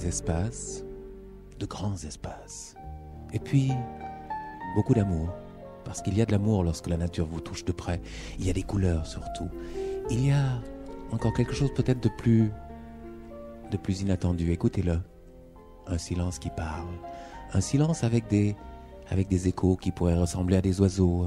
espaces, de grands espaces. Et puis, beaucoup d'amour. Parce qu'il y a de l'amour lorsque la nature vous touche de près. Il y a des couleurs surtout. Il y a encore quelque chose peut-être de plus inattendu. Écoutez-le. Un silence qui parle. Un silence avec des échos qui pourraient ressembler à des oiseaux,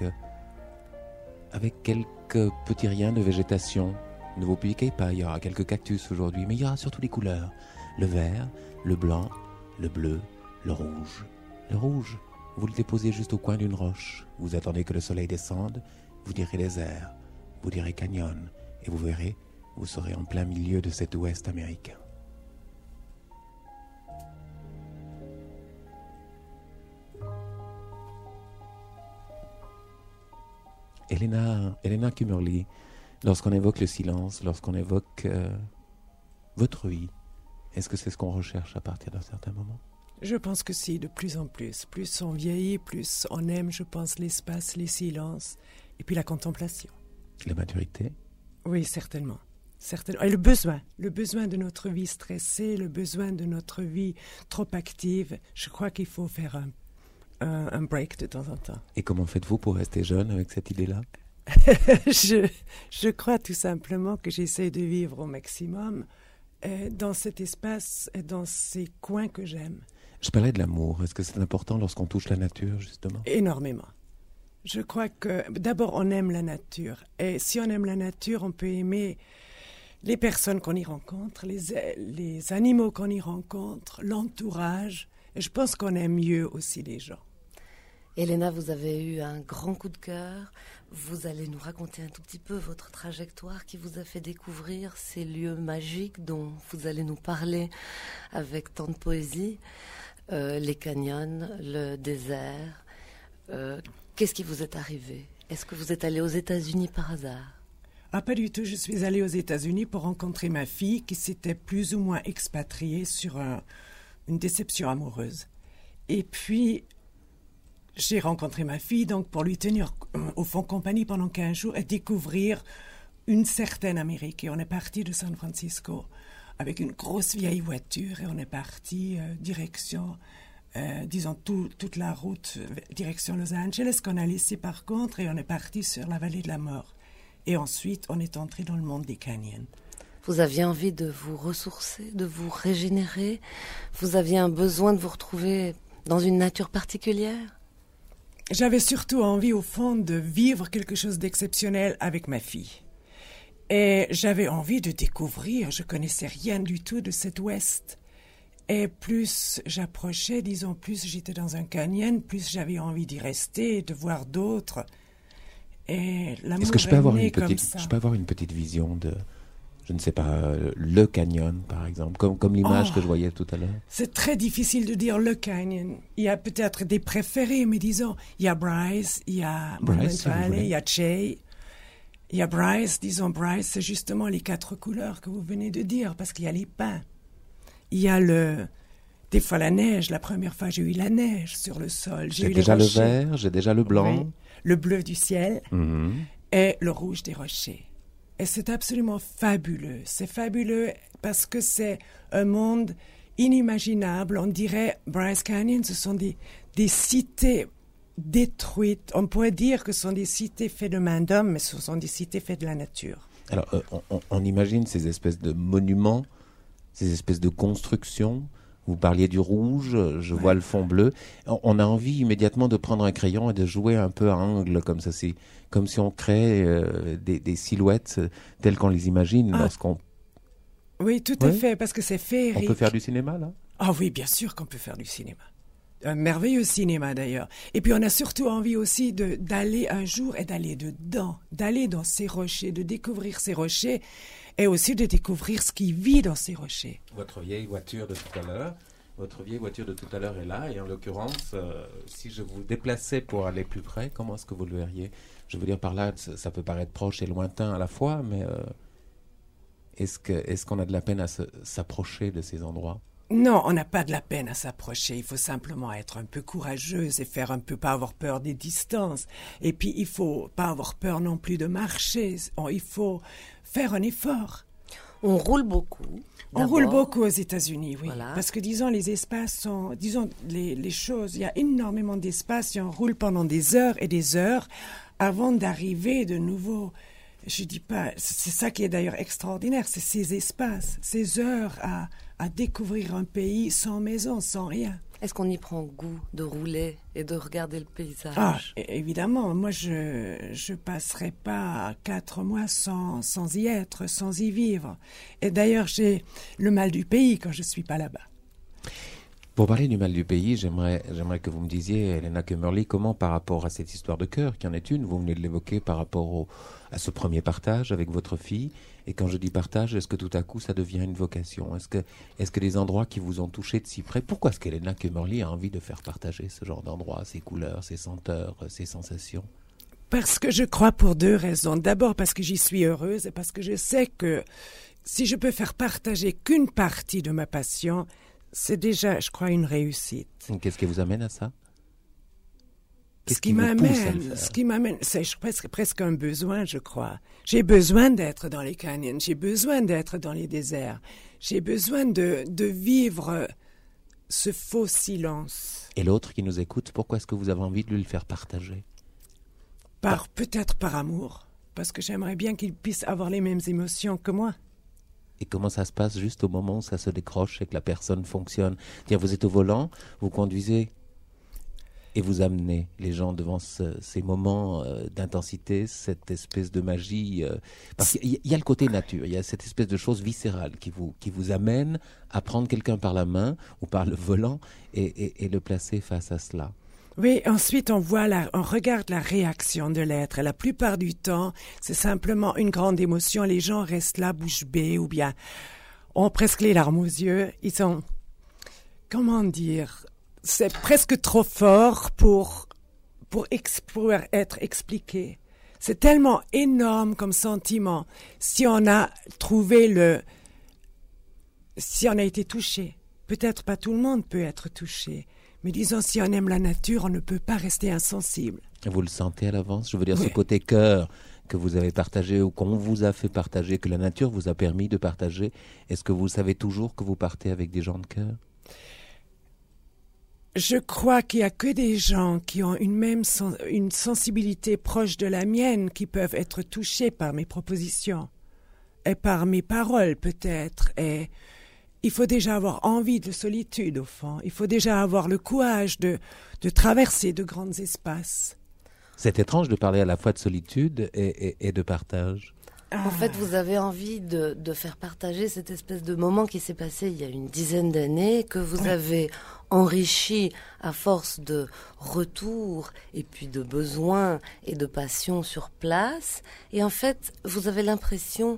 avec quelques petits riens de végétation. Ne vous piquez pas, il y aura quelques cactus aujourd'hui, mais il y aura surtout des couleurs. Le vert, le blanc, le bleu, le rouge. Le rouge, vous le déposez juste au coin d'une roche. Vous attendez que le soleil descende, vous direz désert, vous direz canyon, et vous verrez, vous serez en plein milieu de cet ouest américain. Helena Kummerly, lorsqu'on évoque le silence, lorsqu'on évoque votre vie, est-ce que c'est ce qu'on recherche à partir d'un certain moment ? Je pense que si, de plus en plus. Plus on vieillit, plus on aime, je pense, l'espace, les silences, et puis la contemplation. La maturité ? Oui, certainement. Et le besoin de notre vie stressée, le besoin de notre vie trop active. Je crois qu'il faut faire un break de temps en temps. Et comment faites-vous pour rester jeune avec cette idée-là ? Je crois tout simplement que j'essaie de vivre au maximum dans cet espace et dans ces coins que j'aime. Je parlais de l'amour. Est-ce que c'est important lorsqu'on touche la nature, justement ? Énormément. Je crois que d'abord on aime la nature. Et si on aime la nature, on peut aimer les personnes qu'on y rencontre, les animaux qu'on y rencontre, l'entourage. Et je pense qu'on aime mieux aussi les gens. Helena, vous avez eu un grand coup de cœur. Vous allez nous raconter un tout petit peu votre trajectoire qui vous a fait découvrir ces lieux magiques dont vous allez nous parler avec tant de poésie. Les canyons, le désert. Qu'est-ce qui vous est arrivé ? Est-ce que vous êtes allé aux États-Unis par hasard ? Ah, pas du tout. Je suis allée aux États-Unis pour rencontrer ma fille qui s'était plus ou moins expatriée sur une déception amoureuse. Et puis, j'ai rencontré ma fille donc pour lui tenir au fond compagnie pendant 15 jours et découvrir une certaine Amérique. Et on est parti de San Francisco avec une grosse vieille voiture et on est parti direction, toute la route direction Los Angeles qu'on a laissé par contre et on est parti sur la vallée de la mort. Et ensuite, on est entré dans le monde des canyons. Vous aviez envie de vous ressourcer, de vous régénérer. Vous aviez un besoin de vous retrouver dans une nature particulière ? J'avais surtout envie, au fond, de vivre quelque chose d'exceptionnel avec ma fille. Et j'avais envie de découvrir, je connaissais rien du tout de cet ouest. Et plus j'approchais, plus j'étais dans un canyon, plus j'avais envie d'y rester, de voir d'autres. Et l'amour Est-ce que je peux avoir une petite vision de, je ne sais pas, le canyon, par exemple, comme l'image que je voyais tout à l'heure? C'est très difficile de dire le canyon. Il y a peut-être des préférés, mais disons, il y a Bryce, il y a Monument Valley, il y a Che. Il y a Bryce, c'est justement les 4 couleurs que vous venez de dire, parce qu'il y a les pins. Il y a des fois la neige. La première fois, j'ai eu la neige sur le sol. J'ai déjà le vert, j'ai déjà le blanc. Oui, le bleu du ciel et le rouge des rochers. Et c'est absolument fabuleux. C'est fabuleux parce que c'est un monde inimaginable. On dirait, Bryce Canyon, ce sont des cités détruites. On pourrait dire que ce sont des cités faites de main d'homme, mais ce sont des cités faites de la nature. Alors, on imagine ces espèces de monuments, ces espèces de constructions. Vous parliez du rouge, je vois le fond bleu. On a envie immédiatement de prendre un crayon et de jouer un peu à angle, comme ça. C'est comme si on créait des silhouettes telles qu'on les imagine lorsqu'on... Oui, tout à fait, parce que c'est féerique. On peut faire du cinéma, là ? Ah oui, bien sûr qu'on peut faire du cinéma. Un merveilleux cinéma, d'ailleurs. Et puis, on a surtout envie aussi d'aller un jour et d'aller dedans, d'aller dans ces rochers, de découvrir ces rochers et aussi de découvrir ce qui vit dans ces rochers. Votre vieille voiture de tout à l'heure est là. Et en l'occurrence, si je vous déplaçais pour aller plus près, comment est-ce que vous le verriez ? Je veux dire, par là, ça peut paraître proche et lointain à la fois, mais est-ce qu'on a de la peine à s'approcher de ces endroits ? Non, on n'a pas de la peine à s'approcher. Il faut simplement être un peu courageuse et pas avoir peur des distances. Et puis, il faut pas avoir peur non plus de marcher. Il faut faire un effort. On roule beaucoup. On roule beaucoup aux États-Unis, oui. Voilà. Parce que, disons, les espaces sont... Disons, les choses... Il y a énormément d'espace et on roule pendant des heures et des heures avant d'arriver de nouveau... Je dis pas... C'est ça qui est d'ailleurs extraordinaire, c'est ces espaces, ces heures à découvrir un pays sans maison, sans rien. Est-ce qu'on y prend goût de rouler et de regarder le paysage? Ah, évidemment. Moi, je passerai pas 4 mois sans y être, sans y vivre. Et d'ailleurs, j'ai le mal du pays quand je suis pas là-bas. Pour parler du mal du pays, j'aimerais que vous me disiez, Helena Kömmerli, comment par rapport à cette histoire de cœur, qui en est une, vous venez de l'évoquer par rapport à ce premier partage avec votre fille, et quand je dis partage, est-ce que tout à coup ça devient une vocation? Est-ce que les endroits qui vous ont touché de si près, pourquoi est-ce qu'Helena Kömmerli a envie de faire partager ce genre d'endroits, ses couleurs, ses senteurs, ses sensations? Parce que je crois pour 2 raisons. D'abord parce que j'y suis heureuse et parce que je sais que si je peux faire partager qu'une partie de ma passion, c'est déjà, je crois, une réussite. Qu'est-ce qui vous amène à ça? Ce qui m'amène, c'est presque un besoin, je crois. J'ai besoin d'être dans les canyons, j'ai besoin d'être dans les déserts, j'ai besoin de vivre ce faux silence. Et l'autre qui nous écoute, pourquoi est-ce que vous avez envie de lui le faire partager? Peut-être par amour, parce que j'aimerais bien qu'il puisse avoir les mêmes émotions que moi. Et comment ça se passe juste au moment où ça se décroche et que la personne fonctionne? C'est-à-dire, vous êtes au volant, vous conduisez et vous amenez les gens devant ces moments d'intensité, cette espèce de magie. Parce qu'il y a le côté nature, il y a cette espèce de chose viscérale qui vous amène à prendre quelqu'un par la main ou par le volant et le placer face à cela. Oui, ensuite on regarde la réaction de l'être. Et la plupart du temps, c'est simplement une grande émotion. Les gens restent là, bouche bée, ou bien ont presque les larmes aux yeux. Ils sont, comment dire, c'est presque trop fort pour être expliqué. C'est tellement énorme comme sentiment. Si on a été touché, peut-être pas tout le monde peut être touché. Mais disons, si on aime la nature, on ne peut pas rester insensible. Vous le sentez à l'avance? Je veux dire, oui. Ce côté cœur que vous avez partagé ou qu'on vous a fait partager, que la nature vous a permis de partager, est-ce que vous savez toujours que vous partez avec des gens de cœur? Je crois qu'il n'y a que des gens qui ont une sensibilité proche de la mienne qui peuvent être touchés par mes propositions et par mes paroles peut-être. Et il faut déjà avoir envie de solitude, au fond. Il faut déjà avoir le courage de traverser de grands espaces. C'est étrange de parler à la fois de solitude et de partage. En fait, vous avez envie de faire partager cette espèce de moment qui s'est passé il y a une dizaine d'années, que vous avez enrichi à force de retours et puis de besoins et de passion sur place. Et en fait, vous donnez l'impression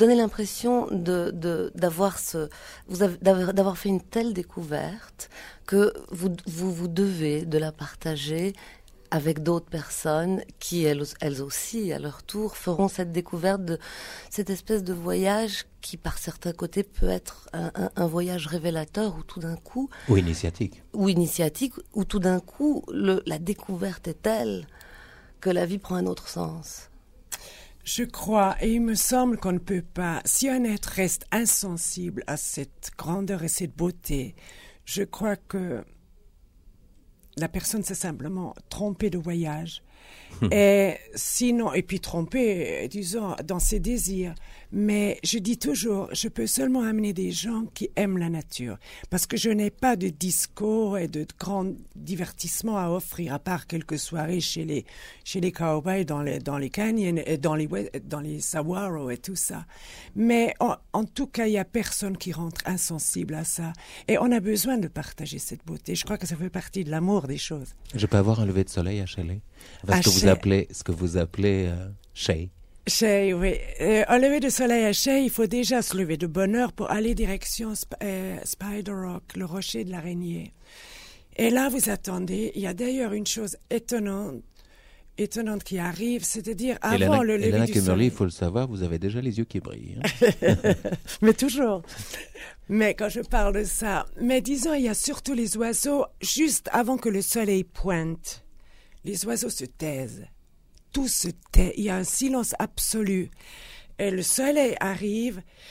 d'avoir fait une telle découverte que vous devez de la partager avec d'autres personnes qui, elles aussi, à leur tour, feront cette découverte de cette espèce de voyage qui, par certains côtés, peut être un voyage révélateur où tout d'un coup... Ou initiatique. Où tout d'un coup, la découverte est telle que la vie prend un autre sens. Je crois, et il me semble qu'on ne peut pas... Si un être reste insensible à cette grandeur et cette beauté, je crois que la personne s'est simplement trompée de voyage. Et sinon, et puis trompée, disons, dans ses désirs. Mais je dis toujours, je peux seulement amener des gens qui aiment la nature. Parce que je n'ai pas de disco et de grands divertissements à offrir, à part quelques soirées chez les cowboys dans les canyons et dans les saguaro et tout ça. Mais en tout cas, il n'y a personne qui rentre insensible à ça. Et on a besoin de partager cette beauté. Je crois que ça fait partie de l'amour des choses. Je peux avoir un lever de soleil à Shelley? Ce que vous appelez Shay. Shay, oui. Au lever de soleil à Shay, il faut déjà se lever de bonne heure pour aller direction Spider Rock, le rocher de l'araignée. Et là, vous attendez. Il y a d'ailleurs une chose étonnante qui arrive, c'est-à-dire avant le lever Helena du Kömmerli, soleil. il faut le savoir, vous avez déjà les yeux qui brillent. Hein. Mais toujours. Mais quand je parle de ça, mais disons, il y a surtout les oiseaux juste avant que le soleil pointe. Les oiseaux se taisent. Tout se tait. Il y a un silence absolu. Et le soleil arrive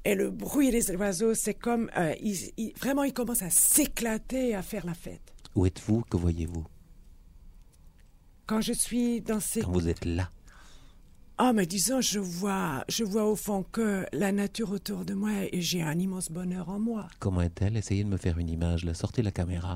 Et le bruit des oiseaux, c'est comme... vraiment, ils commencent à s'éclater, à faire la fête. Où êtes-vous? Que voyez-vous? Quand je suis dans ces... Quand vous êtes là? Ah, mais disons, je vois au fond que la nature autour de moi, et j'ai un immense bonheur en moi. Comment est-elle? Essayez de me faire une image. Là. Sortez la caméra.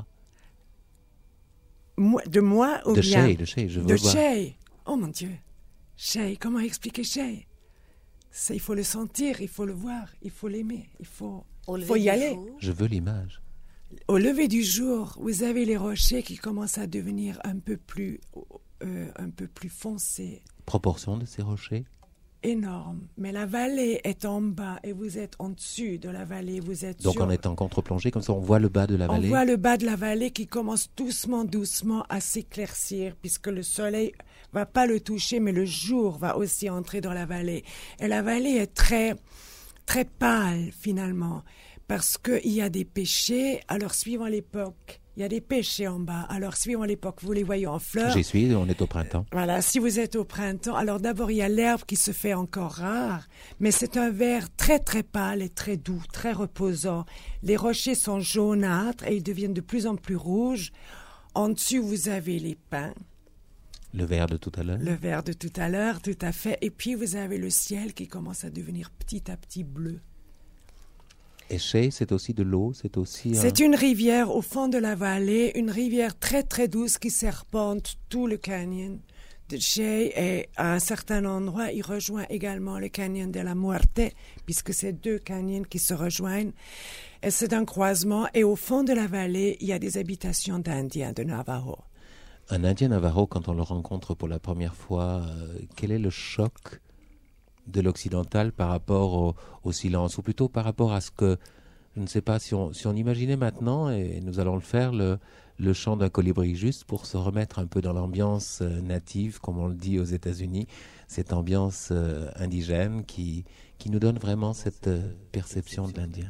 De moi ou de bien... De Shay, je veux de voir. Shay. Oh mon Dieu. Shay, comment expliquer Shay? Il faut le sentir, il faut le voir, il faut l'aimer, il faut y aller. Je veux l'image. Au lever du jour, vous avez les rochers qui commencent à devenir un peu plus foncés. Proportion de ces rochers? Énorme. Mais la vallée est en bas et vous êtes en dessus de la vallée. Vous êtes donc en étant contre-plongée, comme ça on voit le bas de la vallée? On voit le bas de la vallée qui commence doucement à s'éclaircir puisque le soleil va pas le toucher, mais le jour va aussi entrer dans la vallée. Et la vallée est très, très pâle finalement parce qu'il y a des pêchers. Alors suivant l'époque, il y a des pêchers en bas. Alors, suivant l'époque, vous les voyez en fleurs. J'y suis, on est au printemps. Voilà, si vous êtes au printemps, alors d'abord, il y a l'herbe qui se fait encore rare, mais c'est un vert très, très pâle et très doux, très reposant. Les rochers sont jaunâtres et ils deviennent de plus en plus rouges. En dessus, vous avez les pins. Le vert de tout à l'heure? Le vert de tout à l'heure, tout à fait. Et puis, vous avez le ciel qui commence à devenir petit à petit bleu. Et Shay, c'est aussi de l'eau, c'est aussi... C'est une rivière au fond de la vallée, une rivière très très douce qui serpente tout le canyon de Shay et à un certain endroit, il rejoint également le canyon de la Muerte, puisque c'est deux canyons qui se rejoignent. Et c'est un croisement et au fond de la vallée, il y a des habitations d'Indiens, de Navajo. Un Indien Navajo, quand on le rencontre pour la première fois, quel est le choc de l'occidental par rapport au silence, ou plutôt par rapport à ce que, je ne sais pas, si on imaginait maintenant, et nous allons le faire, le chant d'un colibri, juste pour se remettre un peu dans l'ambiance native, comme on le dit aux États-Unis, cette ambiance indigène qui nous donne vraiment cette perception de l'Indien.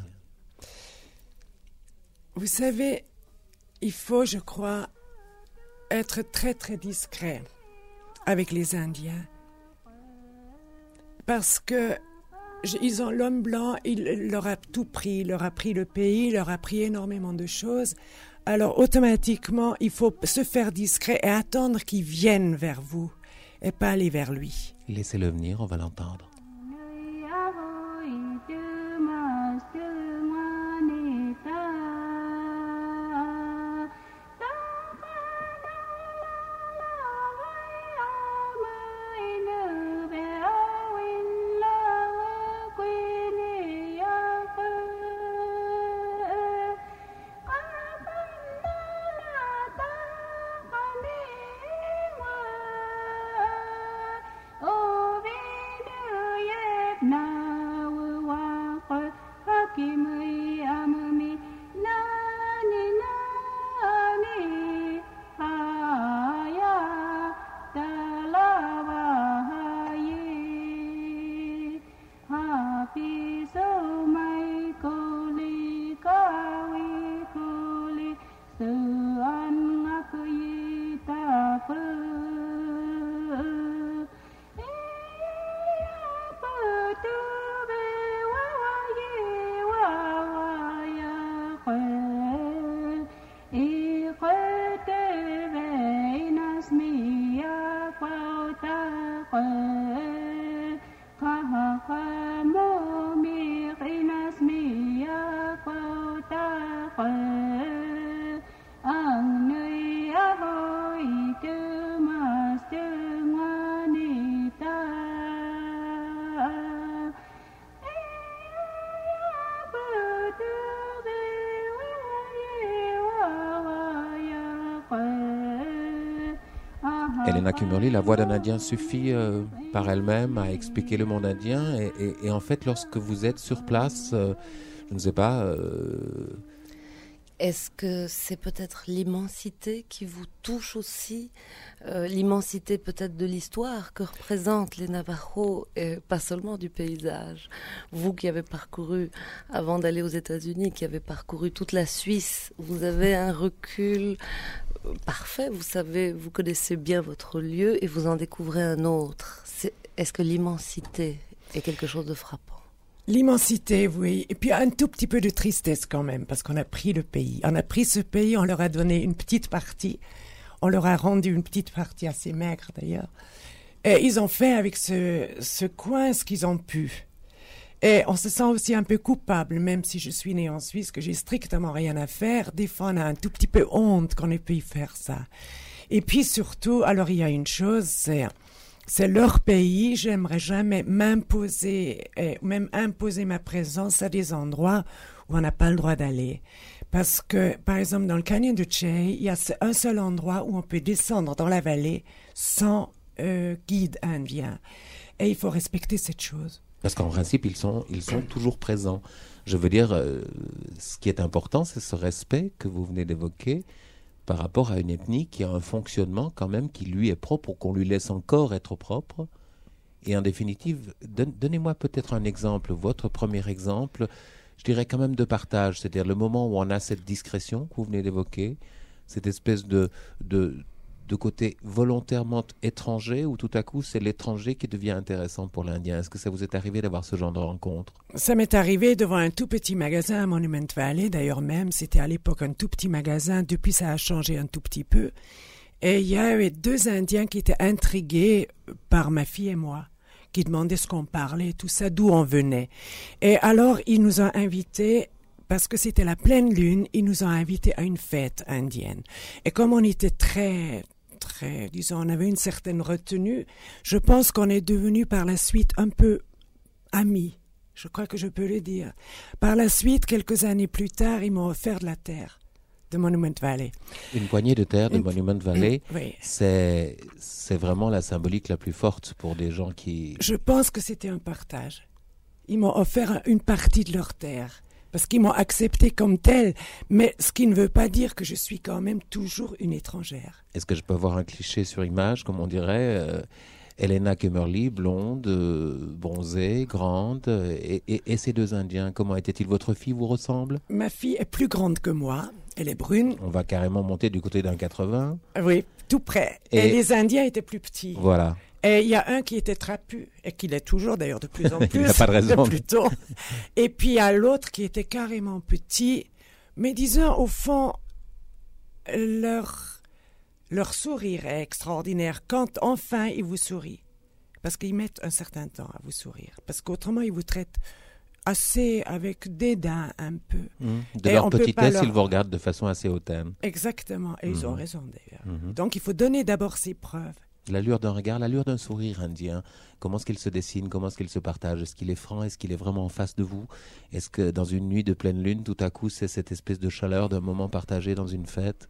Vous savez, il faut, je crois, être très très discret avec les Indiens. Parce que ils ont l'homme blanc, il leur a tout pris, il leur a pris le pays, il leur a pris énormément de choses. Alors automatiquement, il faut se faire discret et attendre qu'il vienne vers vous et pas aller vers lui. Laissez-le venir, on va l'entendre. Elena Kummerly, la voix d'un Indien suffit par elle-même à expliquer le monde indien et en fait, lorsque vous êtes sur place, je ne sais pas... Est-ce que c'est peut-être l'immensité qui vous touche aussi, l'immensité peut-être de l'histoire que représentent les Navajos et pas seulement du paysage? Vous qui avez parcouru, avant d'aller aux États-Unis, qui avez parcouru toute la Suisse, vous avez un recul parfait, vous savez, vous connaissez bien votre lieu et vous en découvrez un autre. Est-ce que l'immensité est quelque chose de frappant? L'immensité, oui. Et puis un tout petit peu de tristesse quand même, parce qu'on a pris le pays. On a pris ce pays, on leur a donné une petite partie. On leur a rendu une petite partie assez maigre d'ailleurs. Et ils ont fait avec ce coin ce qu'ils ont pu. Et on se sent aussi un peu coupable, même si je suis née en Suisse, que j'ai strictement rien à faire. Des fois, on a un tout petit peu honte qu'on ait pu faire ça. Et puis surtout, alors il y a une chose, c'est leur pays. J'aimerais jamais m'imposer, même imposer ma présence à des endroits où on n'a pas le droit d'aller. Parce que, par exemple, dans le canyon de Chay, il y a un seul endroit où on peut descendre dans la vallée sans guide indien. Et il faut respecter cette chose. Parce qu'en principe, ils sont toujours présents. Je veux dire, ce qui est important, c'est ce respect que vous venez d'évoquer par rapport à une ethnie qui a un fonctionnement quand même qui lui est propre ou qu'on lui laisse encore être propre. Et en définitive, donnez-moi peut-être un exemple, votre premier exemple, je dirais quand même de partage, c'est-à-dire le moment où on a cette discrétion que vous venez d'évoquer, cette espèce de côté volontairement étranger, où tout à coup c'est l'étranger qui devient intéressant pour l'Indien. Est-ce que ça vous est arrivé d'avoir ce genre de rencontre? Ça m'est arrivé devant un tout petit magasin à Monument Valley, d'ailleurs même, c'était à l'époque un tout petit magasin, depuis ça a changé un tout petit peu. Et il y avait 2 Indiens qui étaient intrigués par ma fille et moi, qui demandaient ce qu'on parlait, tout ça, d'où on venait. Et alors ils nous ont invités, parce que c'était la pleine lune, ils nous ont invités à une fête indienne. Et comme on était disons, on avait une certaine retenue, je pense qu'on est devenus par la suite un peu amis. Je crois que je peux le dire. Par la suite, quelques années plus tard, ils m'ont offert de la terre de Monument Valley. Une poignée de terre de Monument Valley, oui. C'est vraiment la symbolique la plus forte pour des gens qui... Je pense que c'était un partage. Ils m'ont offert une partie de leur terre. Parce qu'ils m'ont accepté comme tel, mais ce qui ne veut pas dire que je suis quand même toujours une étrangère. Est-ce que je peux avoir un cliché sur image, comme on dirait Helena Kemmerly, blonde, bronzée, grande, et ces 2 Indiens, comment étaient-ils? Votre fille vous ressemble? Ma fille est plus grande que moi, elle est brune. On va carrément monter du côté d'un 80. Oui, tout près. Et les Indiens étaient plus petits. Voilà. Et il y a un qui était trapu, et qui l'est toujours d'ailleurs de plus en plus. Il n'a pas de raison. Plus tôt. Et puis il y a l'autre qui était carrément petit, mais disons au fond, leur sourire est extraordinaire quand enfin ils vous sourient. Parce qu'ils mettent un certain temps à vous sourire. Parce qu'autrement ils vous traitent assez avec dédain un peu. De leur petitesse, ils vous regardent de façon assez hautaine. Exactement, et ils ont raison d'ailleurs. Donc il faut donner d'abord ses preuves. L'allure d'un regard, l'allure d'un sourire indien, comment est-ce qu'il se dessine, comment est-ce qu'il se partage? Est-ce qu'il est franc? Est-ce qu'il est vraiment en face de vous? Est-ce que dans une nuit de pleine lune, tout à coup, c'est cette espèce de chaleur d'un moment partagé dans une fête?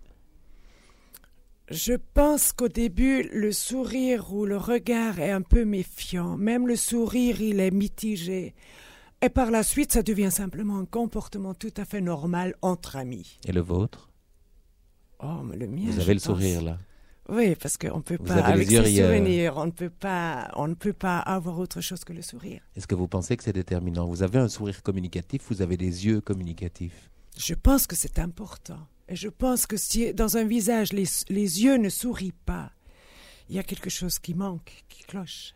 Je pense qu'au début, le sourire ou le regard est un peu méfiant. Même le sourire, il est mitigé. Et par la suite, ça devient simplement un comportement tout à fait normal entre amis. Et le vôtre? Oh, mais le mien, vous avez le sourire, là? Oui, parce qu'on ne peut pas, avec ses souvenirs, on ne peut pas avoir autre chose que le sourire. Est-ce que vous pensez que c'est déterminant? Vous avez un sourire communicatif, vous avez des yeux communicatifs. Je pense que c'est important. Et je pense que si dans un visage, les yeux ne sourient pas, il y a quelque chose qui manque, qui cloche.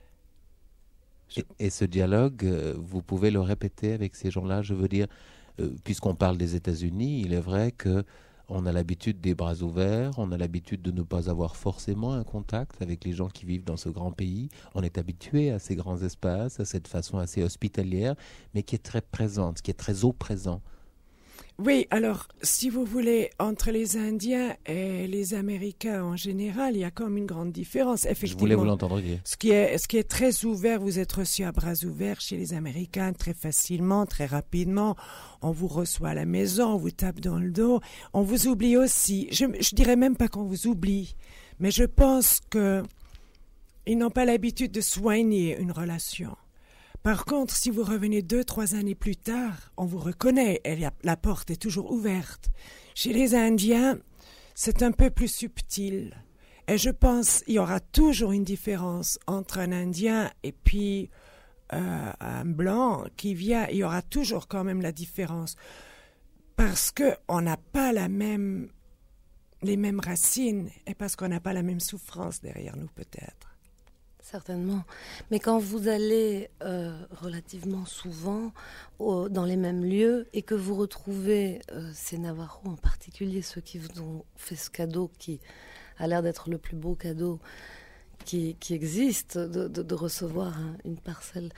Et ce dialogue, vous pouvez le répéter avec ces gens-là? Je veux dire, puisqu'on parle des États-Unis, il est vrai que on a l'habitude des bras ouverts, on a l'habitude de ne pas avoir forcément un contact avec les gens qui vivent dans ce grand pays. On est habitué à ces grands espaces, à cette façon assez hospitalière, mais qui est très présente, qui est très au présent. Oui, alors, si vous voulez, entre les Indiens et les Américains en général, il y a comme une grande différence. Effectivement, je voulais vous l'entendre dire. Ce qui est très ouvert, vous êtes reçu à bras ouverts chez les Américains très facilement, très rapidement. On vous reçoit à la maison, on vous tape dans le dos, on vous oublie aussi. Je dirais même pas qu'on vous oublie, mais je pense que ils n'ont pas l'habitude de soigner une relation. Par contre, si vous revenez 2-3 années plus tard, on vous reconnaît et la porte est toujours ouverte. Chez les Indiens, c'est un peu plus subtil. Et je pense qu'il y aura toujours une différence entre un Indien et puis un Blanc qui vient. Il y aura toujours quand même la différence. Parce qu'on n'a pas les mêmes racines et parce qu'on n'a pas la même souffrance derrière nous peut-être. Certainement. Mais quand vous allez relativement souvent dans les mêmes lieux et que vous retrouvez ces Navajos en particulier, ceux qui vous ont fait ce cadeau qui a l'air d'être le plus beau cadeau qui existe, de recevoir une parcelle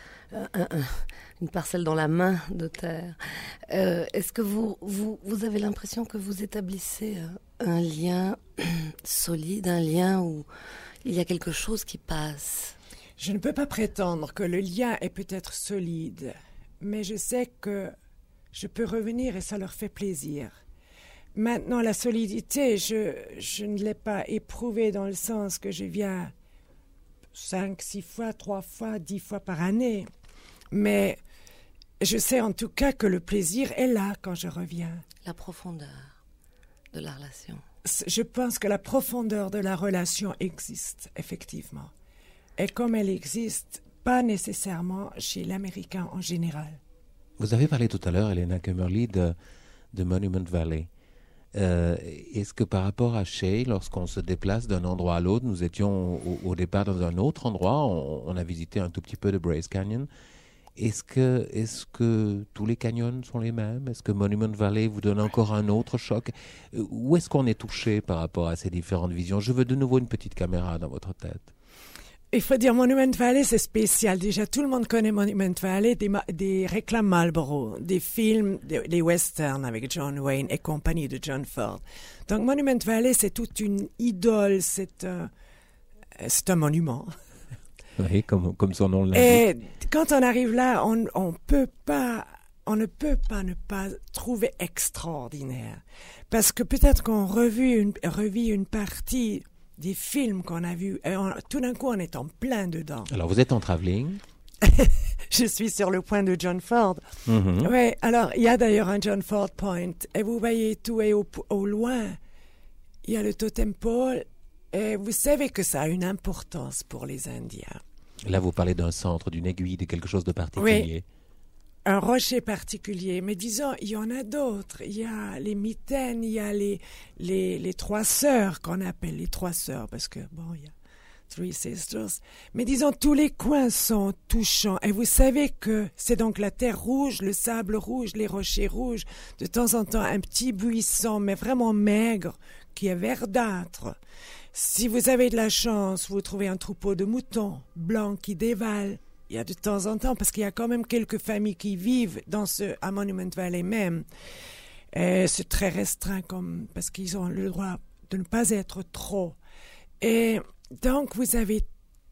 dans la main de terre. Est-ce que vous avez l'impression que vous établissez un lien solide, un lien où il y a quelque chose qui passe? Je ne peux pas prétendre que le lien est peut-être solide, mais je sais que je peux revenir et ça leur fait plaisir. Maintenant, la solidité, je ne l'ai pas éprouvée dans le sens que je viens 5, 6 fois, 3 fois, 10 fois par année. Mais je sais en tout cas que le plaisir est là quand je reviens. La profondeur de la relation. Je pense que la profondeur de la relation existe, effectivement. Et comme elle existe, pas nécessairement chez l'Américain en général. Vous avez parlé tout à l'heure, Elena Kömmerli, de Monument Valley. Est-ce que par rapport à Shea, lorsqu'on se déplace d'un endroit à l'autre, nous étions au départ dans un autre endroit, on a visité un tout petit peu de Bryce Canyon. Est-ce que tous les canyons sont les mêmes? Est-ce que Monument Valley vous donne encore un autre choc? Où est-ce qu'on est touché par rapport à ces différentes visions? Je veux de nouveau une petite caméra dans votre tête. Il faut dire, Monument Valley, c'est spécial. Déjà, tout le monde connaît Monument Valley, des réclames Marlboro, des films, des westerns avec John Wayne et compagnie de John Ford. Donc, Monument Valley, c'est toute une idole, c'est un monument. Oui, comme son nom l'indique. Et quand on arrive là, on ne peut pas ne pas trouver extraordinaire. Parce que peut-être qu'on revit une partie des films qu'on a vus, et tout d'un coup, on est en plein dedans. Alors, vous êtes en travelling. Je suis sur le point de John Ford. Mm-hmm. Oui, alors, il y a d'ailleurs un John Ford Point, et vous voyez tout, et au loin, il y a le totem pole, et vous savez que ça a une importance pour les Indiens. Là, vous parlez d'un centre, d'une aiguille, de quelque chose de particulier. Oui. Un rocher particulier, mais disons, il y en a d'autres. Il y a les mitaines, il y a les trois sœurs qu'on appelle les trois sœurs, parce que, bon, il y a Three Sisters. Mais disons, tous les coins sont touchants. Et vous savez que c'est donc la terre rouge, le sable rouge, les rochers rouges, de temps en temps, un petit buisson, mais vraiment maigre, qui est verdâtre. Si vous avez de la chance, vous trouvez un troupeau de moutons blancs qui dévalent. Il y a de temps en temps, parce qu'il y a quand même quelques familles qui vivent à Monument Valley même. Et c'est très restreint parce qu'ils ont le droit de ne pas être trop. Et donc, vous avez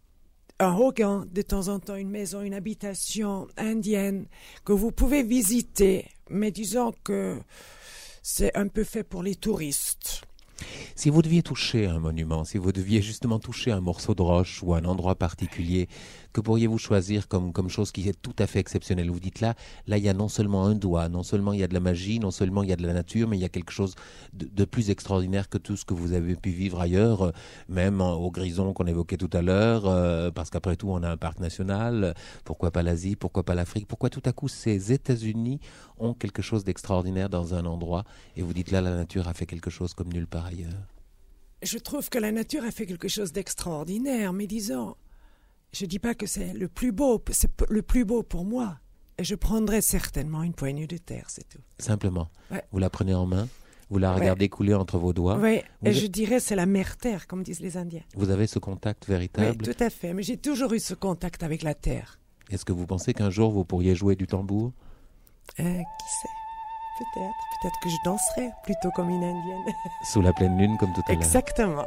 un hogan, de temps en temps, une maison, une habitation indienne que vous pouvez visiter. Mais disons que c'est un peu fait pour les touristes. Si vous deviez toucher un monument, si vous deviez justement toucher un morceau de roche ou un endroit particulier, que pourriez-vous choisir comme chose qui est tout à fait exceptionnelle? Vous dites là, il y a non seulement un doigt, non seulement il y a de la magie, non seulement il y a de la nature, mais il y a quelque chose de plus extraordinaire que tout ce que vous avez pu vivre ailleurs, même au Grison qu'on évoquait tout à l'heure, parce qu'après tout, on a un parc national. Pourquoi pas l'Asie? Pourquoi pas l'Afrique? Pourquoi tout à coup ces États-Unis ont quelque chose d'extraordinaire dans un endroit et vous dites là, la nature a fait quelque chose comme nulle part ailleurs? Je trouve que la nature a fait quelque chose d'extraordinaire, mais disons, je ne dis pas que c'est le plus beau pour moi. Et je prendrais certainement une poignée de terre, c'est tout. Simplement. Ouais. Vous la prenez en main, vous la regardez couler entre vos doigts. Oui, et je dirais c'est la mère terre, comme disent les Indiens. Vous avez ce contact véritable? Oui, tout à fait, mais j'ai toujours eu ce contact avec la terre. Est-ce que vous pensez qu'un jour vous pourriez jouer du tambour? Qui sait? Peut-être que je danserai plutôt comme une Indienne. Sous la pleine lune comme tout à l'heure. Exactement.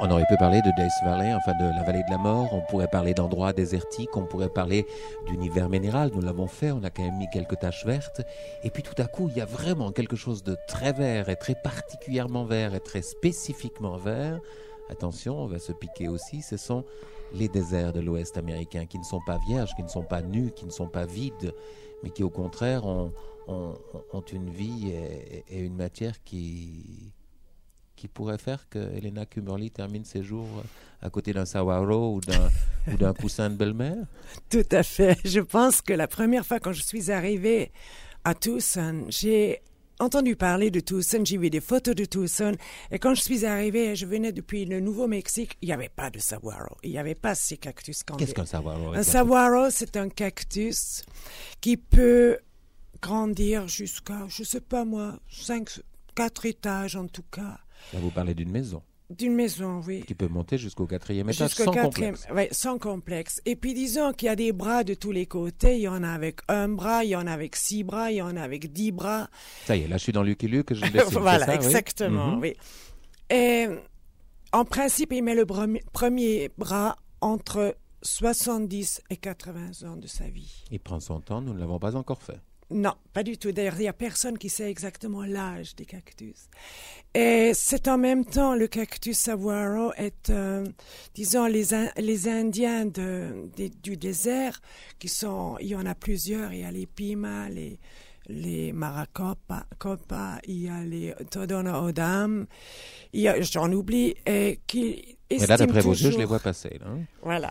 On aurait pu parler de Death Valley, enfin de la vallée de la mort, on pourrait parler d'endroits désertiques, on pourrait parler d'univers minéral, nous l'avons fait, on a quand même mis quelques taches vertes, et puis tout à coup il y a vraiment quelque chose de très vert et très particulièrement vert et très spécifiquement vert. Attention, on va se piquer aussi, ce sont les déserts de l'Ouest américain qui ne sont pas vierges, qui ne sont pas nus, qui ne sont pas vides, mais qui au contraire ont une vie et une matière qui pourrait faire que Helena Cumberly termine ses jours à côté d'un saguaro ou d'un poussin de belle-mère? Tout à fait. Je pense que la première fois quand je suis arrivée à Tucson, j'ai entendu parler de Tucson, j'ai vu des photos de Tucson, et quand je suis arrivée, je venais depuis le Nouveau-Mexique, il n'y avait pas de saguaro, il n'y avait pas ces cactus. Qu'est-ce qu'un saguaro? Un saguaro, c'est un cactus qui peut grandir jusqu'à, je sais pas moi, 4 étages en tout cas. Là, vous parlez d'une maison. D'une maison, oui. Qui peut monter jusqu'au 4e étage complexe. Oui, sans complexe. Et puis disons qu'il y a des bras de tous les côtés. Il y en a avec un bras, il y en a avec 6 bras, il y en a avec 10 bras. Ça y est, là je suis dans Lucky Luke, je dessine. Voilà, ça, exactement, oui. Et en principe, il met le premier bras entre 70 et 80 ans de sa vie. Il prend son temps, nous ne l'avons pas encore fait. Non, pas du tout. D'ailleurs, il n'y a personne qui sait exactement l'âge des cactus. Et c'est en même temps, le cactus saguaro est, disons, les Indiens du désert, il y en a plusieurs. Il y a les Pima, les Maricopa, il y a les Tohono O'odham, j'en oublie, et qui mais là, d'après vos yeux, je les vois passer. Là. Voilà.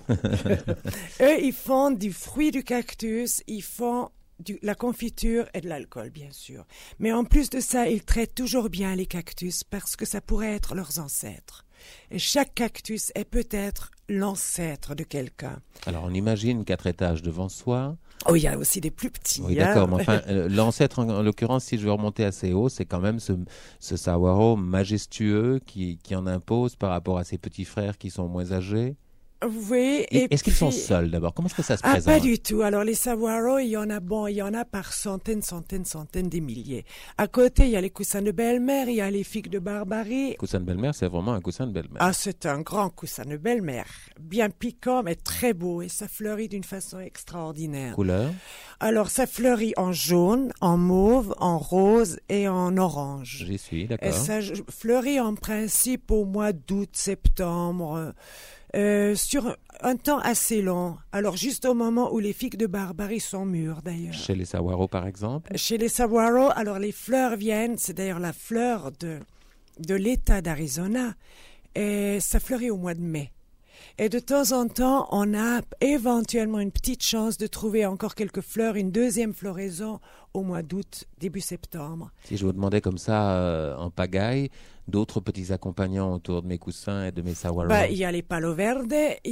Eux, ils font du fruit du cactus, ils font la confiture et de l'alcool, bien sûr. Mais en plus de ça, ils traitent toujours bien les cactus parce que ça pourrait être leurs ancêtres. Et chaque cactus est peut-être l'ancêtre de quelqu'un. Alors, on imagine 4 étages devant soi. Oh, il y a aussi des plus petits. Oui, d'accord. Mais enfin, l'ancêtre, en l'occurrence, si je veux remonter assez haut, c'est quand même ce saguaro majestueux qui en impose par rapport à ses petits frères qui sont moins âgés. Oui. Est-ce qu'ils sont seuls d'abord? Comment est-ce que ça se présente? Pas du tout. Alors les saguaro, il y en a par centaines, des milliers. À côté, il y a les coussins de belle-mère, il y a les figues de Barbarie. Coussin de belle-mère, c'est vraiment un coussin de belle-mère. Ah, c'est un grand coussin de belle-mère, bien piquant mais très beau et ça fleurit d'une façon extraordinaire. Couleur? Alors ça fleurit en jaune, en mauve, en rose et en orange. J'y suis, d'accord. Et ça fleurit en principe au mois d'août, septembre. Sur un temps assez long. Alors, juste au moment où les figues de Barbarie sont mûres, d'ailleurs. Chez les saguaro, par exemple? Chez les saguaro, alors les fleurs viennent, c'est d'ailleurs la fleur de l'État d'Arizona, et ça fleurit au mois de mai. Et de temps en temps, on a éventuellement une petite chance de trouver encore quelques fleurs, une deuxième floraison au mois d'août, début septembre. Si je vous demandais comme ça, en pagaille, d'autres petits accompagnants autour de mes coussins et de mes saguaro? Il y a les palo verdes,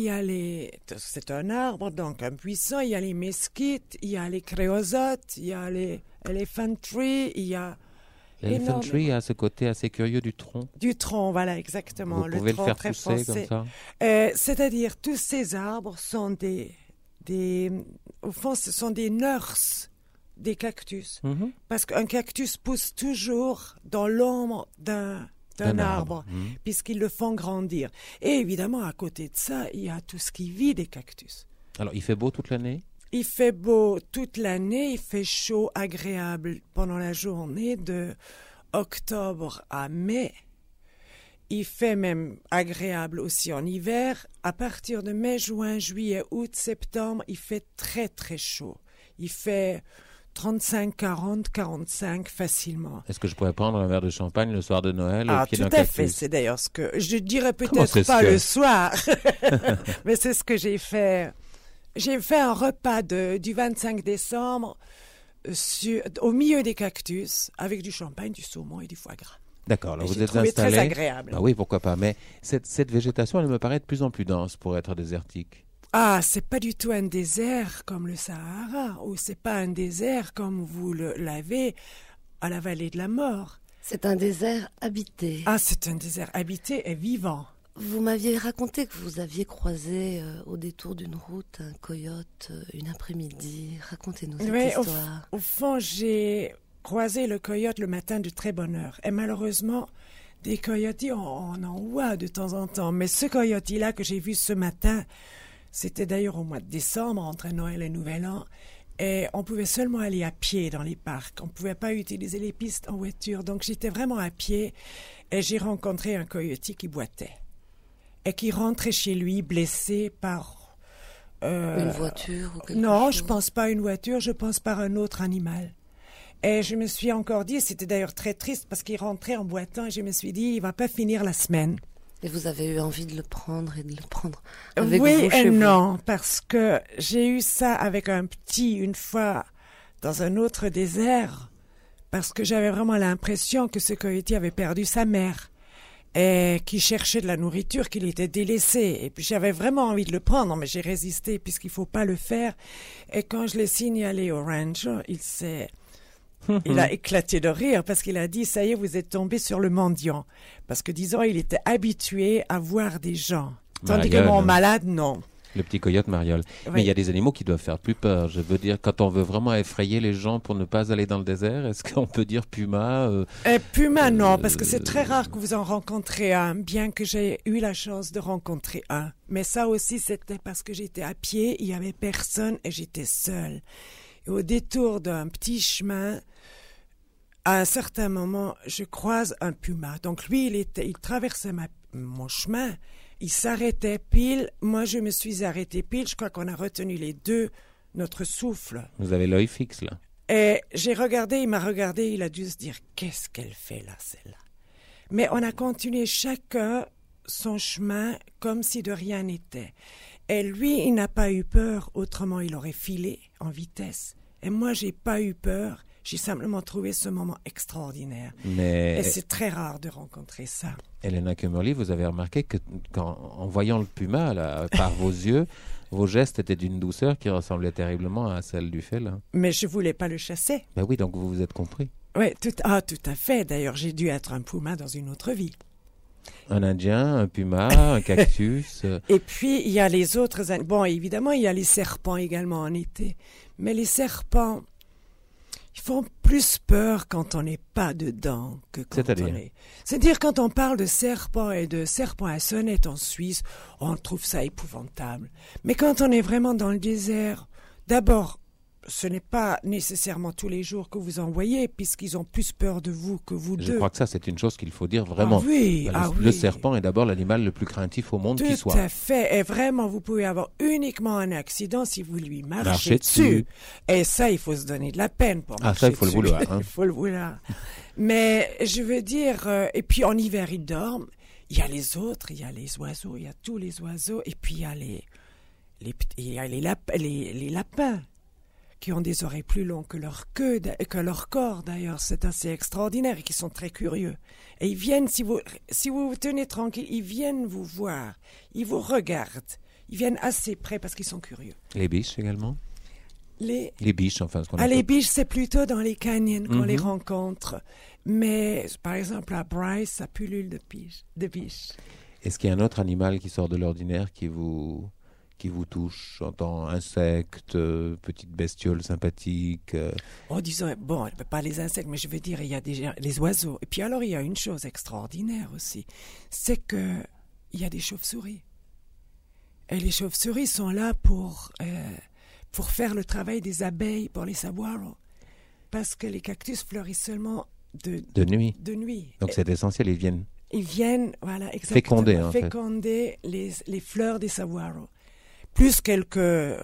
c'est un arbre, donc un buisson, il y a les mesquites, il y a les créosotes, il y a les elephant tree, il y a... L'elephant tree a ce côté assez curieux du tronc. Du tronc, voilà, exactement. Vous pouvez le faire très pousser foncé. comme ça? C'est-à-dire, tous ces arbres sont au fond, ce sont des nurses des cactus. Mm-hmm. Parce qu'un cactus pousse toujours dans l'ombre d'un arbre, puisqu'ils le font grandir. Et évidemment, à côté de ça, il y a tout ce qui vit des cactus. Alors, il fait beau toute l'année? Il fait beau toute l'année, il fait chaud, agréable pendant la journée de octobre à mai. Il fait même agréable aussi en hiver. À partir de mai, juin, juillet, août, septembre, il fait très très chaud. Il fait 35, 40, 45 facilement. Est-ce que je pourrais prendre un verre de champagne le soir de Noël au pied d'un tout à cactus? fait. C'est d'ailleurs ce que je dirais peut-être pas le soir, mais c'est ce que j'ai fait. J'ai fait un repas du 25 décembre au milieu des cactus avec du champagne, du saumon et du foie gras. D'accord, alors vous êtes installé. installé. Très agréable. Ah oui, pourquoi pas. Mais cette végétation, elle me paraît de plus en plus dense pour être désertique. Ah, c'est pas du tout un désert comme le Sahara, ou c'est pas un désert comme vous l'avez à la vallée de la mort. C'est un désert habité. Ah, c'est un désert habité et vivant. Vous m'aviez raconté que vous aviez croisé au détour d'une route un coyote une après-midi. Racontez-nous cette histoire. Au fond, j'ai croisé le coyote le matin de très bonne heure. Et malheureusement, Des coyotes, on en voit de temps en temps. Mais ce coyote-là que j'ai vu ce matin, c'était d'ailleurs au mois de décembre, entre Noël et Nouvel An. Et on pouvait seulement aller à pied dans les parcs. On ne pouvait pas utiliser les pistes en voiture. Donc j'étais vraiment à pied. Et j'ai rencontré un coyote qui boitait. Et qui rentrait chez lui blessé par... une voiture ou quelque Non, chose. je pense pas à une voiture, je pense par un autre animal. Et je me suis encore dit, c'était d'ailleurs très triste parce qu'il rentrait en boitant et je me suis dit, il va pas finir la semaine. Et vous avez eu envie de le prendre et de le prendre avec Oui vous et chez vous. non, parce que j'ai eu ça avec un petit une fois dans un autre désert parce que j'avais vraiment l'impression que ce coyote avait perdu sa mère et qu'il cherchait de la nourriture, qu'il était délaissé. Et puis j'avais vraiment envie de le prendre, mais j'ai résisté puisqu'il faut pas le faire. Et quand je l'ai signalé au ranger, il a éclaté de rire parce qu'il a dit, ça y est, vous êtes tombé sur le mendiant. Parce que, disons, il était habitué à voir des gens. Tandis que Mariole. mon malade, non. Le petit coyote Mariole. Oui. Mais il y a des animaux qui doivent faire plus peur. Je veux dire, quand on veut vraiment effrayer les gens pour ne pas aller dans le désert, est-ce qu'on peut dire puma Puma, non, parce que c'est très rare que vous en rencontrez un, bien que j'ai eu la chance de rencontrer un. Mais ça aussi, c'était parce que j'étais à pied, il y avait personne et j'étais seule. Et au détour d'un petit chemin, à un certain moment, je croise un puma. Donc lui, il traversait mon chemin, il s'arrêtait pile. Moi, je me suis arrêtée pile. Je crois qu'on a retenu les deux notre souffle. Vous avez l'œil fixe, là. Et j'ai regardé, il m'a regardé, il a dû se dire, qu'est-ce qu'elle fait là, celle-là? Mais on a continué chacun son chemin comme si de rien n'était. Et lui, il n'a pas eu peur, autrement il aurait filé en vitesse. Et moi, j'ai pas eu peur. J'ai simplement trouvé ce moment extraordinaire. Mais Et c'est très rare de rencontrer ça. Helena Kummerly, vous avez remarqué que en voyant le puma là, par vos yeux, vos gestes étaient d'une douceur qui ressemblait terriblement à celle du félin. Mais je voulais pas le chasser. Ben oui, donc vous vous êtes compris. Oui, tout à fait. D'ailleurs, j'ai dû être un puma dans une autre vie. Un indien, un puma, un cactus. Et puis, il y a les autres... Bon, évidemment, il y a les serpents également en été. Mais les serpents, ils font plus peur quand on n'est pas dedans que quand C'est-à-dire on est... C'est-à-dire, quand on parle de serpents et de serpents à sonnette en Suisse, on trouve ça épouvantable. Mais quand on est vraiment dans le désert, d'abord, ce n'est pas nécessairement tous les jours que vous en voyez, puisqu'ils ont plus peur de vous que vous Je d'eux. crois que ça, c'est une chose qu'il faut dire vraiment. Ah oui, Le serpent est d'abord l'animal le plus craintif au monde qui Tout soit. à fait. Et vraiment, vous pouvez avoir uniquement un accident si vous lui marchez Marchez dessus. dessus. Et ça, il faut se donner de la peine pour marcher ça, il faut le dessus. vouloir, hein. Il faut le vouloir. Mais je veux dire, et puis en hiver, ils dorment. Il y a les autres, il y a les oiseaux, il y a tous les oiseaux. Et puis il y a les lapins qui ont des oreilles plus longues que leur queue, que leur corps d'ailleurs. C'est assez extraordinaire et qui sont très curieux. Et ils viennent, si vous vous tenez tranquille, ils viennent vous voir. Ils vous regardent. Ils viennent assez près parce qu'ils sont curieux. Les biches également. Les biches, enfin, ce qu'on les appelle. biches, c'est plutôt dans les canyons qu'on Mhm. les rencontre. Mais, par exemple, à Bryce, ça pullule de biches. Est-ce qu'il y a un autre animal qui sort de l'ordinaire qui vous touche en tant insecte, petite bestiole sympathique Oh, disons, bon, pas les insectes, mais je veux dire, il y a déjà les oiseaux. Et puis alors, il y a une chose extraordinaire aussi, c'est que il y a des chauves-souris. Et les chauves-souris sont là pour faire le travail des abeilles, pour les saguaros. Parce que les cactus fleurissent seulement de nuit. de nuit. Donc c'est essentiel, ils viennent. Ils viennent, voilà, exactement, Féconder, les fleurs des saguaros. Plus quelques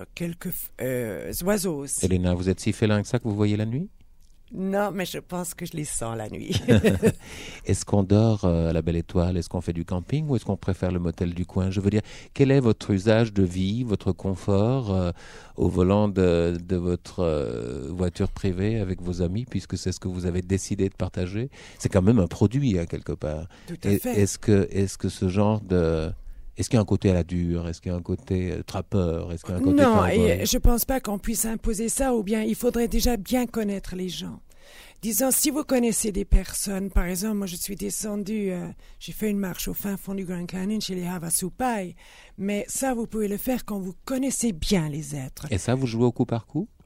oiseaux aussi. Helena, vous êtes si félin que ça que vous voyez la nuit? Non, mais je pense que je les sens la nuit. Est-ce qu'on dort à la Belle Étoile? Est-ce qu'on fait du camping ou est-ce qu'on préfère le motel du coin? Je veux dire, quel est votre usage de vie, votre confort au volant de votre voiture privée avec vos amis, puisque c'est ce que vous avez décidé de partager? C'est quand même un produit, quelque part. Tout à fait. Est-ce que ce genre de... Est-ce qu'il y a un côté à la dure? Est-ce qu'il y a un côté trappeur? Est-ce qu'il y a un côté Non, cowboy? et je pense pas qu'on puisse imposer ça, ou bien il faudrait déjà bien connaître les gens. Disons, si vous connaissez des personnes, par exemple, moi je suis descendue, j'ai fait une marche au fin fond du Grand Canyon chez les Havasupai, mais ça vous pouvez le faire quand vous connaissez bien les êtres. Et ça, vous jouez au coup par coup?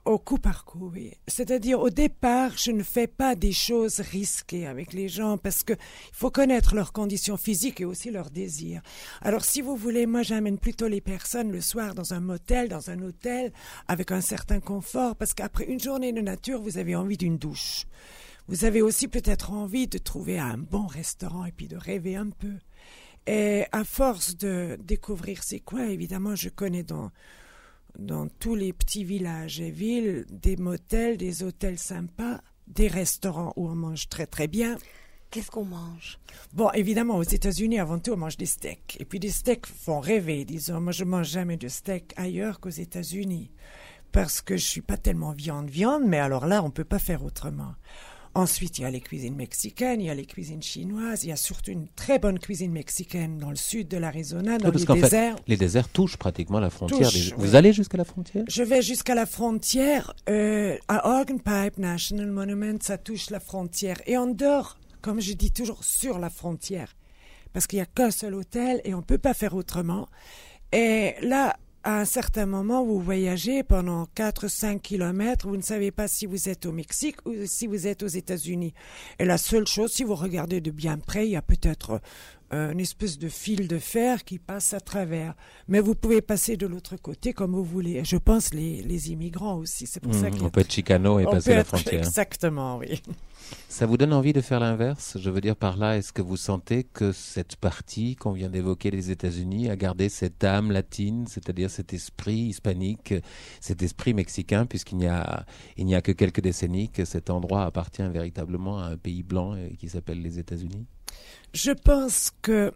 Au coup par coup, oui. C'est-à-dire, au départ, je ne fais pas des choses risquées avec les gens parce que il faut connaître leurs conditions physiques et aussi leurs désirs. Alors, si vous voulez, moi, j'amène plutôt les personnes le soir dans un motel, dans un hôtel, avec un certain confort parce qu'après une journée de nature, vous avez envie d'une douche. Vous avez aussi peut-être envie de trouver un bon restaurant et puis de rêver un peu. Et à force de découvrir ces coins, évidemment, je connais dans tous les petits villages et villes, des motels, des hôtels sympas, des restaurants où on mange très très bien. Qu'est-ce qu'on mange? Bon, évidemment, aux États-Unis, avant tout, on mange des steaks. Et puis des steaks font rêver, disons. Moi, je mange jamais de steak ailleurs qu'aux États-Unis. Parce que je suis pas tellement viande, mais alors là, on peut pas faire autrement. Ensuite, il y a les cuisines mexicaines, il y a les cuisines chinoises, il y a surtout une très bonne cuisine mexicaine dans le sud de l'Arizona, dans les déserts. Les déserts touchent pratiquement la frontière. Vous oui. allez jusqu'à la frontière? Je vais jusqu'à la frontière. À Organ Pipe National Monument, ça touche la frontière. Et on dort, comme je dis toujours, sur la frontière. Parce qu'il n'y a qu'un seul hôtel et on ne peut pas faire autrement. Et là, à un certain moment, vous voyagez pendant 4-5 kilomètres, vous ne savez pas si vous êtes au Mexique ou si vous êtes aux États-Unis. Et la seule chose, si vous regardez de bien près, il y a peut-être une espèce de fil de fer qui passe à travers. Mais vous pouvez passer de l'autre côté comme vous voulez. Je pense les immigrants aussi, c'est pour ça qu'on on peut être chicano et passer la frontière. Exactement, oui. Ça vous donne envie de faire l'inverse? Je veux dire par là, est-ce que vous sentez que cette partie qu'on vient d'évoquer des États-Unis a gardé cette âme latine, c'est-à-dire cet esprit hispanique, cet esprit mexicain, puisqu'il n'y a que quelques décennies que cet endroit appartient véritablement à un pays blanc qui s'appelle les États-Unis? Je pense que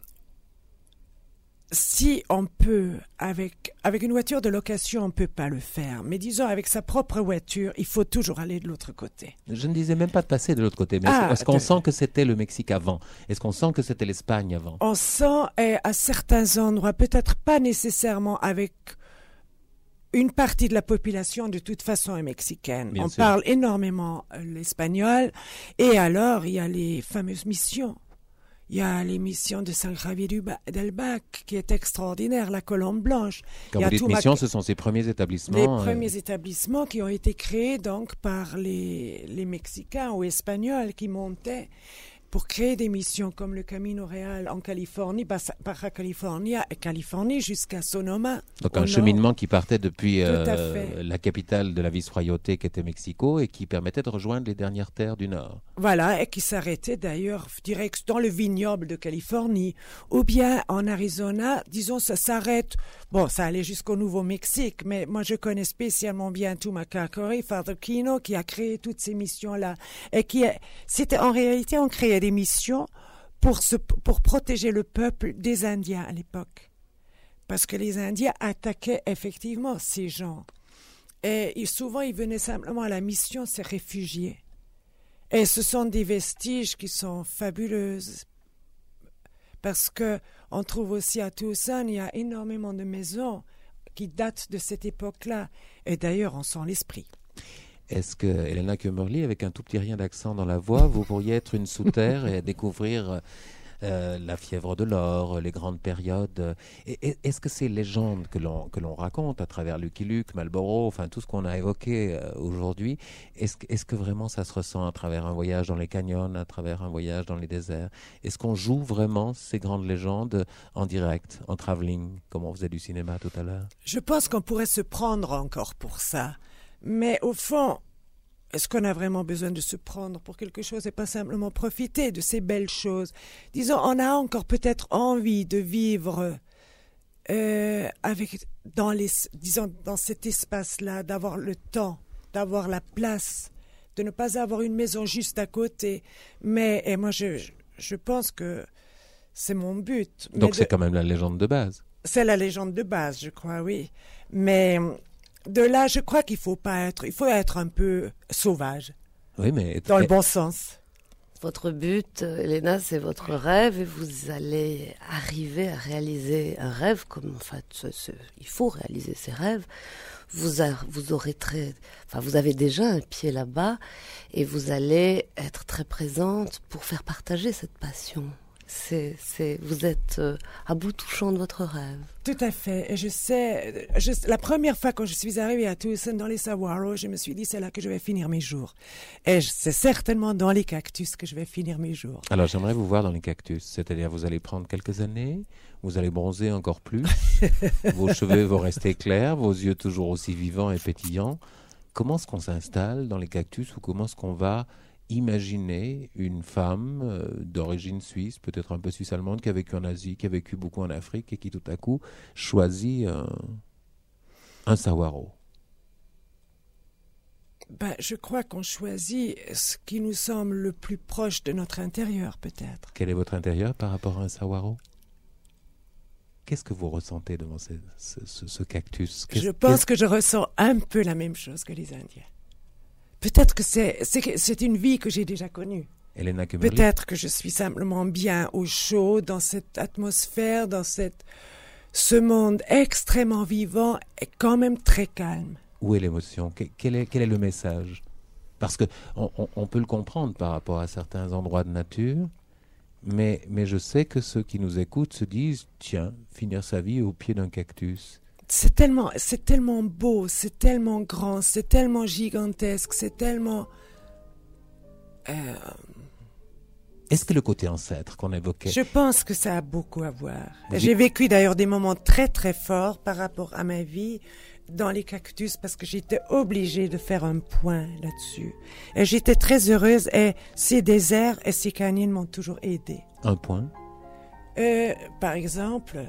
si on peut, avec une voiture de location, on ne peut pas le faire. Mais disons, avec sa propre voiture, il faut toujours aller de l'autre côté. Je ne disais même pas de passer de l'autre côté, mais est-ce qu'on sent que c'était le Mexique avant? Est-ce qu'on sent que c'était l'Espagne avant? On sent, à certains endroits, peut-être pas nécessairement avec une partie de la population, de toute façon, est mexicaine. Bien on sûr. parle énormément l'espagnol. Et alors, il y a les fameuses missions. Il y a l'émission de San Javier del Bac, qui est extraordinaire, la Colombe Blanche. Quand vous dites mission, ce sont ces premiers établissements. Les premiers établissements qui ont été créés donc par les Mexicains ou Espagnols qui montaient pour créer des missions comme le Camino Real en Californie, Baja California et Californie jusqu'à Sonoma. Donc un cheminement qui partait depuis fait. la capitale de la vice-royauté qui était Mexico et qui permettait de rejoindre les dernières terres du Nord. Voilà, et qui s'arrêtait d'ailleurs direct dans le vignoble de Californie. Ou bien en Arizona, disons, ça s'arrête. Bon, ça allait jusqu'au Nouveau-Mexique, mais moi je connais spécialement bien Tumacacori, Father Kino, qui a créé toutes ces missions-là. Et c'était en réalité, on créait des missions pour protéger le peuple des Indiens à l'époque. Parce que les Indiens attaquaient effectivement ces gens. Et souvent, ils venaient simplement à la mission se réfugier. Et ce sont des vestiges qui sont fabuleuses. Parce que on trouve aussi à Tucson, il y a énormément de maisons qui datent de cette époque-là. Et d'ailleurs, on sent l'esprit. Est-ce que, Elena Kömmerli, avec un tout petit rien d'accent dans la voix, vous pourriez être une sous-terre et découvrir la fièvre de l'or, les grandes périodes? Est-ce que ces légendes que l'on raconte à travers Lucky Luke, Marlboro, enfin tout ce qu'on a évoqué aujourd'hui, est-ce que vraiment ça se ressent à travers un voyage dans les canyons, à travers un voyage dans les déserts? Est-ce qu'on joue vraiment ces grandes légendes en direct, en travelling, comme on faisait du cinéma tout à l'heure? Je pense qu'on pourrait se prendre encore pour ça. Mais au fond, est-ce qu'on a vraiment besoin de se prendre pour quelque chose et pas simplement profiter de ces belles choses? Disons, on a encore peut-être envie de vivre dans cet espace-là, d'avoir le temps, d'avoir la place, de ne pas avoir une maison juste à côté. Et moi, je pense que c'est mon but. Donc c'est quand même la légende de base. C'est la légende de base, je crois, oui. Mais de là, je crois qu'il faut être un peu sauvage. Oui, mais dans le bon sens. Votre but, Elena, c'est votre rêve et vous allez arriver à réaliser un rêve comme, il faut réaliser ses rêves. Vous avez déjà un pied là-bas et vous allez être très présente pour faire partager cette passion. Vous êtes à bout touchant de votre rêve. Tout à fait. Et je sais, la première fois quand je suis arrivée à Tucson, dans les saguaros, je me suis dit, c'est là que je vais finir mes jours. Et c'est certainement dans les cactus que je vais finir mes jours. Alors, j'aimerais vous voir dans les cactus. C'est-à-dire, vous allez prendre quelques années, vous allez bronzer encore plus, vos cheveux vont rester clairs, vos yeux toujours aussi vivants et pétillants. Comment est-ce qu'on s'installe dans les cactus ou comment est-ce qu'on va imaginer une femme d'origine suisse, peut-être un peu suisse-allemande, qui a vécu en Asie, qui a vécu beaucoup en Afrique et qui tout à coup choisit un saguaro? Je crois qu'on choisit ce qui nous semble le plus proche de notre intérieur, peut-être. Quel est votre intérieur par rapport à un saguaro? Qu'est-ce que vous ressentez devant ce cactus? Je pense que je ressens un peu la même chose que les Indiens. Peut-être que c'est une vie que j'ai déjà connue. Elena Kömmerli. Peut-être que je suis simplement bien au chaud, dans cette atmosphère, ce monde extrêmement vivant et quand même très calme. Où est l'émotion? Quel est le message? Parce que on peut le comprendre par rapport à certains endroits de nature, mais je sais que ceux qui nous écoutent se disent, tiens, finir sa vie au pied d'un cactus. C'est tellement beau, c'est tellement grand, c'est tellement gigantesque, c'est tellement... Est-ce que le côté ancêtre qu'on évoquait... Je pense que ça a beaucoup à voir. J'ai vécu d'ailleurs des moments très très forts par rapport à ma vie dans les cactus parce que j'étais obligée de faire un point là-dessus. Et j'étais très heureuse et ces déserts et ces canyons m'ont toujours aidée. Un point? Par exemple...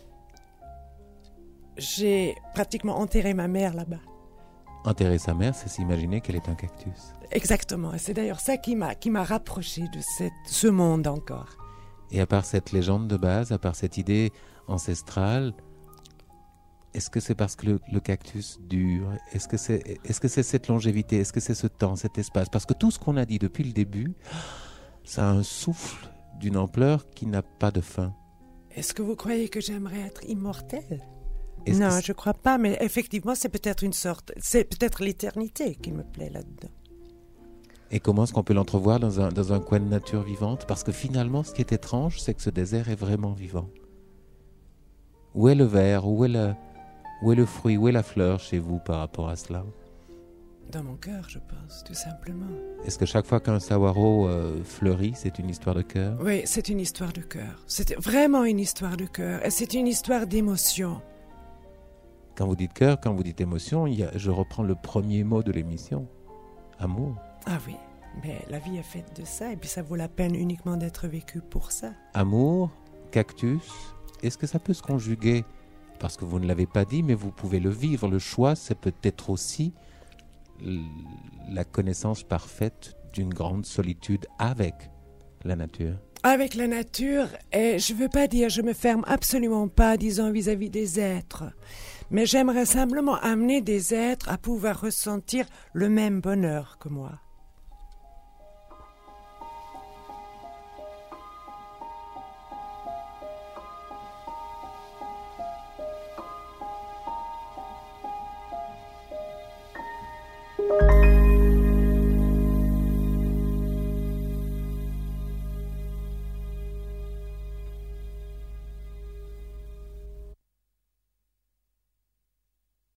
J'ai pratiquement enterré ma mère là-bas. Enterrer sa mère, c'est s'imaginer qu'elle est un cactus. Exactement. Et c'est d'ailleurs ça qui m'a rapproché de ce monde encore. Et à part cette légende de base, à part cette idée ancestrale, est-ce que c'est parce que le cactus dure? Est-ce que c'est cette longévité? Est-ce que c'est ce temps, cet espace? Parce que tout ce qu'on a dit depuis le début, ça a un souffle d'une ampleur qui n'a pas de fin. Est-ce que vous croyez que j'aimerais être immortelle? Non, je crois pas, mais effectivement, c'est peut-être l'éternité qui me plaît là-dedans. Et comment est-ce qu'on peut l'entrevoir dans un coin de nature vivante? Parce que finalement, ce qui est étrange, c'est que ce désert est vraiment vivant. Où est le verre? Où est le fruit? Où est la fleur chez vous par rapport à cela? Dans mon cœur, je pense, tout simplement. Est-ce que chaque fois qu'un saguaro fleurit, c'est une histoire de cœur? Oui, c'est une histoire de cœur. C'est vraiment une histoire de cœur. Et c'est une histoire d'émotion. Quand vous dites cœur, quand vous dites émotion, je reprends le premier mot de l'émission. Amour. Ah oui, mais la vie est faite de ça, et puis ça vaut la peine uniquement d'être vécu pour ça. Amour, cactus, est-ce que ça peut se conjuguer? Parce que vous ne l'avez pas dit, mais vous pouvez le vivre. Le choix, c'est peut-être aussi la connaissance parfaite d'une grande solitude avec la nature. Avec la nature, et je veux pas dire, je me ferme absolument pas, disons, vis-à-vis des êtres. Mais j'aimerais simplement amener des êtres à pouvoir ressentir le même bonheur que moi.